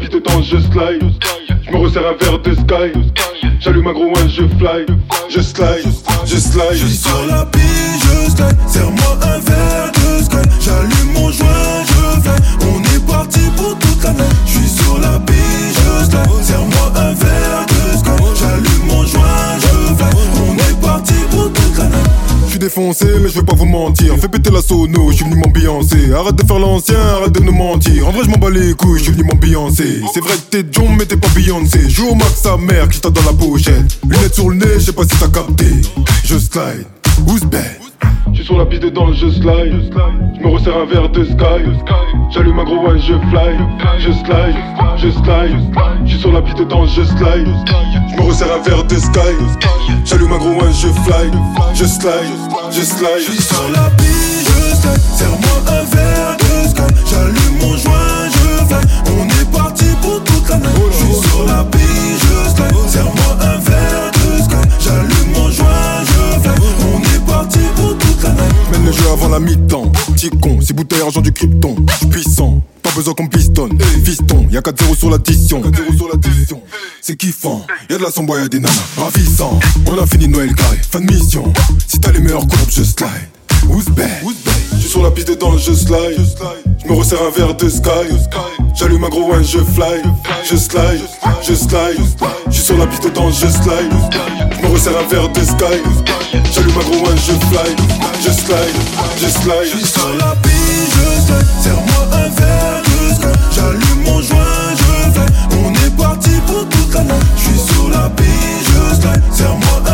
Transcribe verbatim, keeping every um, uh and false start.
piste dedans, je slide. Je me resserre un verre de sky. J'allume un gros one, je fly. Je slide, je slide. Je suis sur la piste, je slide. Serre-moi un verre de sky. J'allume mon joint, je fly. On est parti pour toute la nuit. Je suis sur la piste, je slide. Serre-moi un verre de sky. J'allume mon joint, je fly. On est parti pour toute la nuit. Je suis défoncé mais je vais pas vous mentir. Fais péter la sono, je suis venu m'ambiancer. Arrête de faire l'ancien, arrête de nous mentir. En vrai je m'en bats les couilles, je suis venu m'ambiancer. C'est vrai que t'es John mais t'es pas Beyoncé. Joue au max sa mère qui t'a dans la pochette. Lunettes sur le nez, je sais pas si t'as capté. Je slide, who's bad? Je suis sur la piste dedans, je slide. Je me resserre un verre de sky. J'allume un gros one, je fly. Je slide, je slide. Je suis sur la piste dedans, je slide. Je me resserre un verre de sky. J'allume un gros one, je fly. Je slide, je slide. Je suis sur la piste, je slide. Serre-moi un verre de sky. J'allume mon joint, je fly. On est parti pour toute la nuit. Je suis sur la piste, je slide. Serre-moi un verre de sky. J'allume mon joint, je fly. On est parti pour toute la nuit. Mène le jeu avant la mi-temps. Petit con, six bouteilles argent du krypton. J'suis puissant, pas besoin qu'on pistonne. Fiston, y'a quatre zéro sur l'addition. C'est kiffant, y'a de la sombre, y'a des nanas ravissants. On a fini Noël carré, fin de mission. Si t'as les meilleures courbes, je slide. Who's bad? Je suis sur la piste dedans, je slide. Je me resserre un verre de sky. J'allume un gros one, je fly. Je slide, je slide. Je suis sur la piste dedans, je slide. Je me resserre un verre de sky. J'allume un gros one, je fly. Je slide, je slide. Je suis sur la piste, je slide. Serre-moi un verre de sky. J'allume mon joint, je fly. On est parti pour toute la nuit. Je suis sur la piste, je slide. Serre-moi